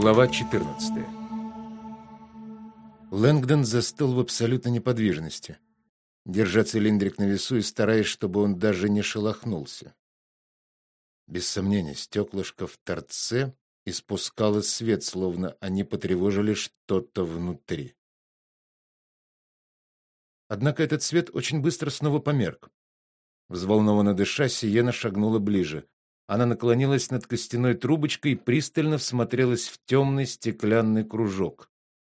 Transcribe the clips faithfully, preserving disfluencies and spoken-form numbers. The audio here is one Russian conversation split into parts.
Глава четырнадцатая. Лэнгдон застыл в абсолютной неподвижности, держа цилиндрик на весу и стараясь, чтобы он даже не шелохнулся. Без сомнения, стеклышко в торце испускало свет, словно они потревожили что-то внутри. Однако этот свет очень быстро снова померк. Взволнованно дыша, Сиена шагнула ближе. Она наклонилась над костяной трубочкой и пристально всмотрелась в темный стеклянный кружок.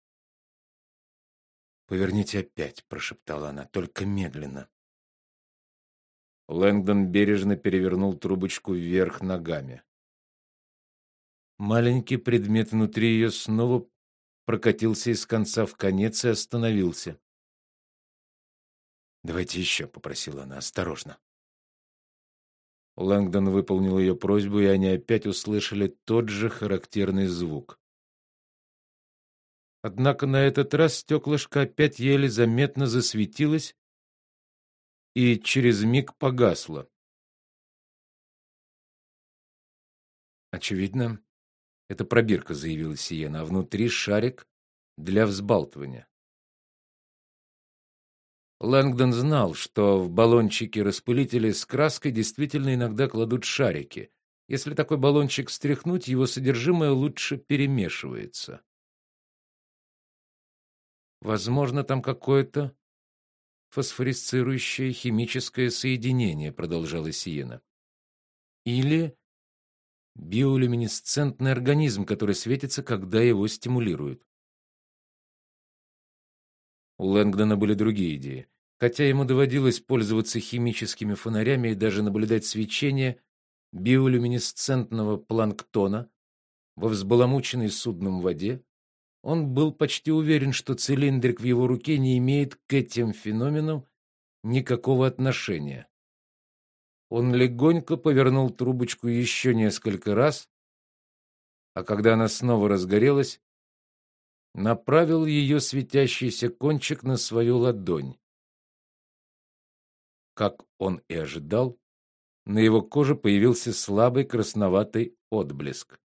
«Поверните опять», — прошептала она, — «только медленно». Лэнгдон бережно перевернул трубочку вверх ногами. Маленький предмет внутри ее снова прокатился из конца в конец и остановился. «Давайте еще», — попросила она, — «осторожно». Лэнгдон выполнил ее просьбу, и они опять услышали тот же характерный звук. Однако на этот раз стеклышко опять еле заметно засветилось и через миг погасло. «Очевидно, это пробирка», — заявила Сиена, — «а внутри шарик для взбалтывания». Лэнгдон знал, что в баллончики-распылители с краской действительно иногда кладут шарики. Если такой баллончик встряхнуть, его содержимое лучше перемешивается. Возможно, там какое-то фосфорисцирующее химическое соединение, продолжала Сиена. Или биолюминесцентный организм, который светится, когда его стимулируют. У Лэнгдона были другие идеи. Хотя ему доводилось пользоваться химическими фонарями и даже наблюдать свечение биолюминесцентного планктона во взбаламученной судном воде, он был почти уверен, что цилиндрик в его руке не имеет к этим феноменам никакого отношения. Он легонько повернул трубочку еще несколько раз, а когда она снова разгорелась, направил ее светящийся кончик на свою ладонь. Как он и ожидал, на его коже появился слабый красноватый отблеск.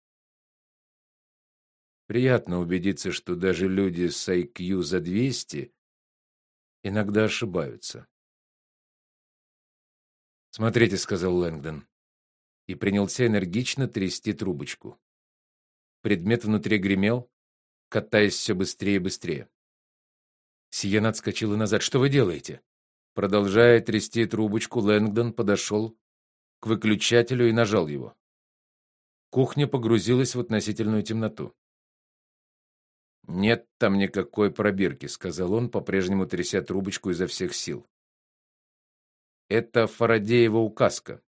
Приятно убедиться, что даже люди с ай кью за двести иногда ошибаются. «Смотрите», — сказал Лэнгдон, и принялся энергично трясти трубочку. Предмет внутри гремел, катаясь все быстрее и быстрее. Сиена отскочила назад. «Что вы делаете?» Продолжая трясти трубочку, Лэнгдон подошел к выключателю и нажал его. Кухня погрузилась в относительную темноту. «Нет там никакой пробирки», — сказал он, по-прежнему тряся трубочку изо всех сил. «Это Фарадеева указка».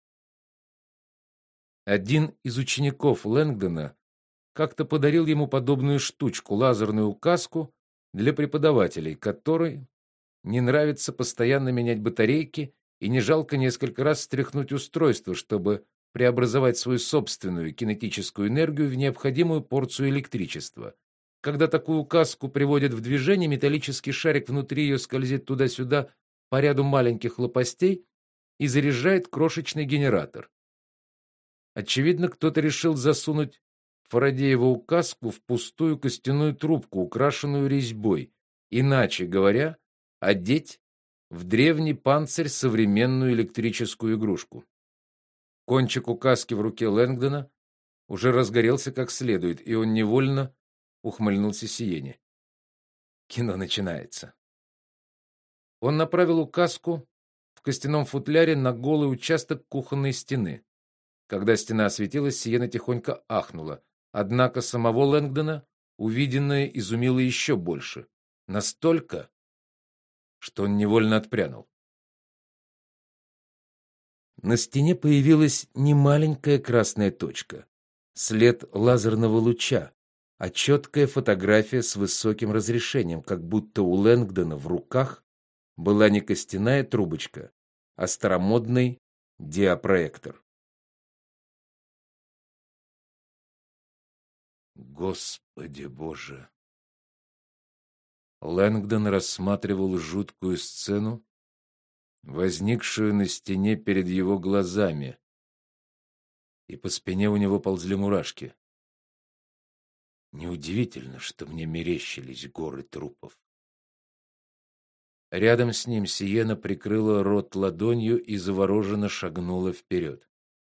Один из учеников Лэнгдона как-то подарил ему подобную штучку, лазерную указку для преподавателей, которой не нравится постоянно менять батарейки и не жалко несколько раз встряхнуть устройство, чтобы преобразовать свою собственную кинетическую энергию в необходимую порцию электричества. Когда такую указку приводят в движение, металлический шарик внутри ее скользит туда-сюда по ряду маленьких лопастей и заряжает крошечный генератор. Очевидно, кто-то решил засунуть Фарадееву указку в пустую костяную трубку, украшенную резьбой, иначе говоря, одеть в древний панцирь современную электрическую игрушку. Кончик указки в руке Лэнгдона уже разгорелся как следует, и он невольно ухмыльнулся Сиене. Кино начинается. Он направил указку в костяном футляре на голый участок кухонной стены. Когда стена осветилась, Сиена тихонько ахнула. Однако самого Лэнгдона увиденное изумило еще больше. Настолько, что он невольно отпрянул. На стене появилась немаленькая красная точка, след лазерного луча, а четкая фотография с высоким разрешением, как будто у Лэнгдона в руках была не костяная трубочка, а старомодный диапроектор. Господи Боже! Лэнгдон рассматривал жуткую сцену, возникшую на стене перед его глазами, и по спине у него ползли мурашки. Неудивительно, что мне мерещились горы трупов. Рядом с ним Сиена прикрыла рот ладонью и завороженно шагнула вперед.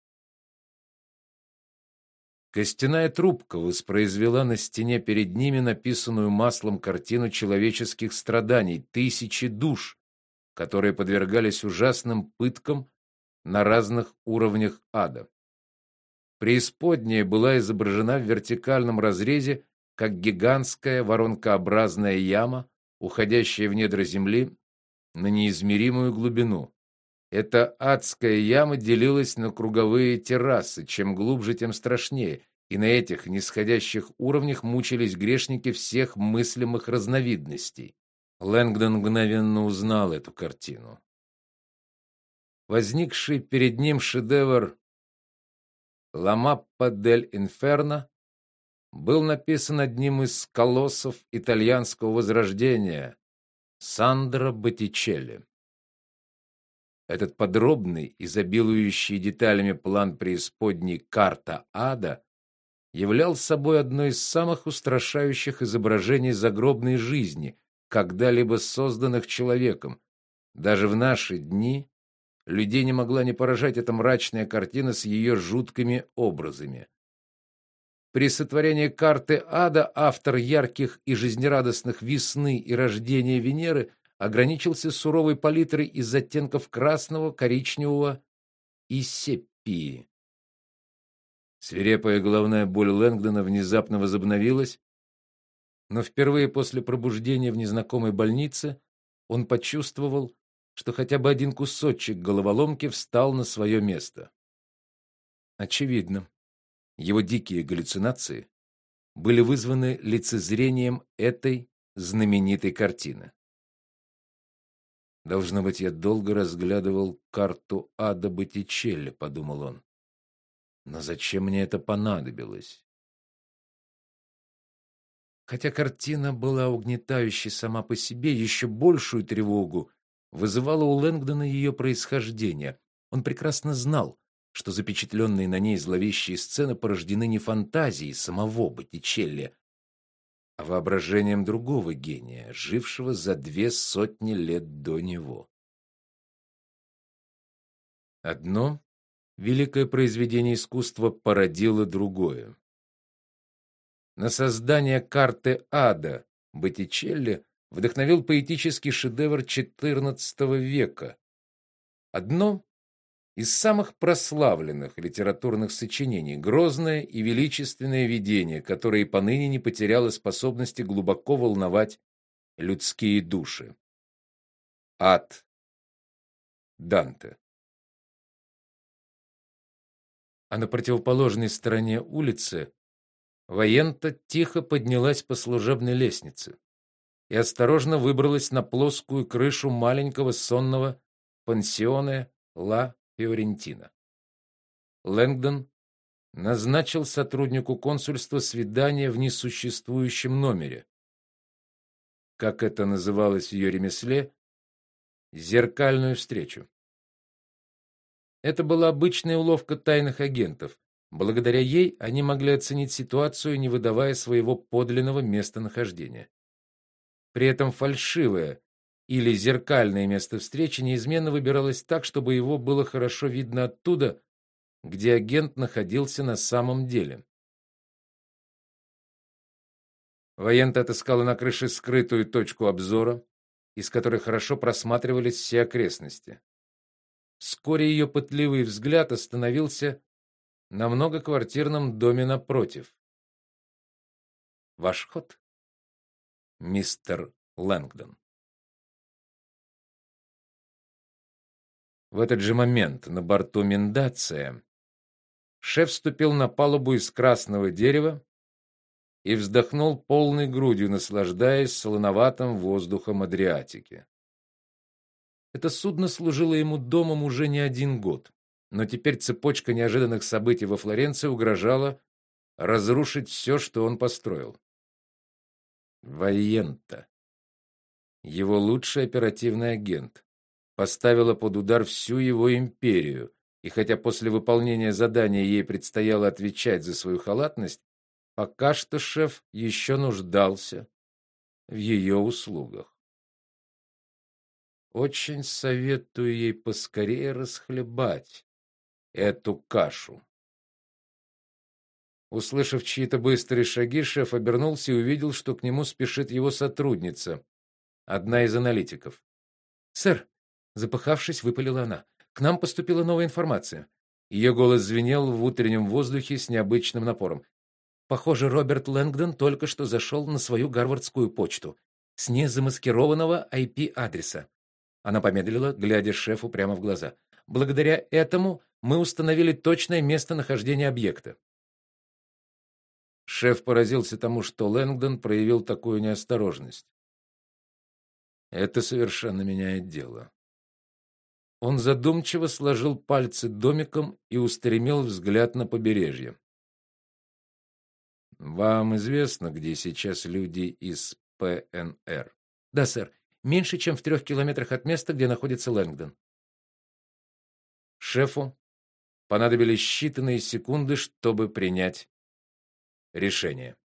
Костяная трубка воспроизвела на стене перед ними написанную маслом картину человеческих страданий, тысячи душ, которые подвергались ужасным пыткам на разных уровнях ада. Преисподняя была изображена в вертикальном разрезе, как гигантская воронкообразная яма, уходящая в недра земли на неизмеримую глубину. Эта адская яма делилась на круговые террасы, чем глубже, тем страшнее, и на этих нисходящих уровнях мучились грешники всех мыслимых разновидностей. Лэнгдон мгновенно узнал эту картину. Возникший перед ним шедевр «La Mappa del Inferno» был написан одним из колоссов итальянского возрождения Сандро Боттичелли. Этот подробный, изобилующий деталями план преисподней карта ада являл собой одно из самых устрашающих изображений загробной жизни, когда-либо созданных человеком. Даже в наши дни людей не могла не поражать эта мрачная картина с ее жуткими образами. При сотворении карты ада автор ярких и жизнерадостных весны и рождения Венеры ограничился суровой палитрой из оттенков красного, коричневого и сепии. Свирепая головная боль Лэнгдона внезапно возобновилась, но впервые после пробуждения в незнакомой больнице он почувствовал, что хотя бы один кусочек головоломки встал на свое место. Очевидно, его дикие галлюцинации были вызваны лицезрением этой знаменитой картины. Должно быть, я долго разглядывал карту ада Боттичелли, подумал он. Но зачем мне это понадобилось? Хотя картина была угнетающей сама по себе, еще большую тревогу вызывало у Лэнгдона ее происхождение. Он прекрасно знал, что запечатленные на ней зловещие сцены порождены не фантазией самого Боттичелли, а воображением другого гения, жившего за две сотни лет до него. Одно великое произведение искусства породило другое. На создание карты ада Боттичелли вдохновил поэтический шедевр четырнадцатого века. Одно из самых прославленных литературных сочинений, грозное и величественное видение, которое и поныне не потеряло способности глубоко волновать людские души. Ад Данте. А на противоположной стороне улицы Ваента тихо поднялась по служебной лестнице и осторожно выбралась на плоскую крышу маленького сонного пансиона Ла Фиорентина. Лэнгдон назначил сотруднику консульства свидание в несуществующем номере. Как это называлось в ее ремесле, зеркальную встречу. Это была обычная уловка тайных агентов. Благодаря ей они могли оценить ситуацию, не выдавая своего подлинного местонахождения. При этом фальшивое или зеркальное место встречи неизменно выбиралось так, чтобы его было хорошо видно оттуда, где агент находился на самом деле. Ваента отыскала на крыше скрытую точку обзора, из которой хорошо просматривались все окрестности. Вскоре ее пытливый взгляд остановился на многоквартирном доме напротив. Ваш ход, мистер Лэнгдон. В этот же момент на борту Мендация шеф ступил на палубу из красного дерева и вздохнул полной грудью, наслаждаясь солоноватым воздухом Адриатики. Это судно служило ему домом уже не один год, но теперь цепочка неожиданных событий во Флоренции угрожала разрушить все, что он построил. Ваента, его лучший оперативный агент, поставила под удар всю его империю, и хотя после выполнения задания ей предстояло отвечать за свою халатность, Пока что шеф еще нуждался в ее услугах. Очень советую ей поскорее расхлебать эту кашу. Услышав чьи-то быстрые шаги, шеф обернулся и увидел, что к нему спешит его сотрудница, одна из аналитиков. "Сэр", запыхавшись, выпалила она. "К нам поступила новая информация". Ее голос звенел в утреннем воздухе с необычным напором. "Похоже, Роберт Лэнгдон только что зашел на свою гарвардскую почту с незамаскированного ай пи-адреса". Она помедлила, глядя шефу прямо в глаза. "Благодаря этому мы установили точное местонахождение объекта". Шеф поразился тому, что Лэнгдон проявил такую неосторожность. Это совершенно меняет дело. Он задумчиво сложил пальцы домиком и устремил взгляд на побережье. Вам известно, где сейчас люди из пэ эн эр? Да, сэр. Меньше, чем в трех километрах от места, где находится Лэнгдон. Шефу понадобились считанные секунды, чтобы принять решение.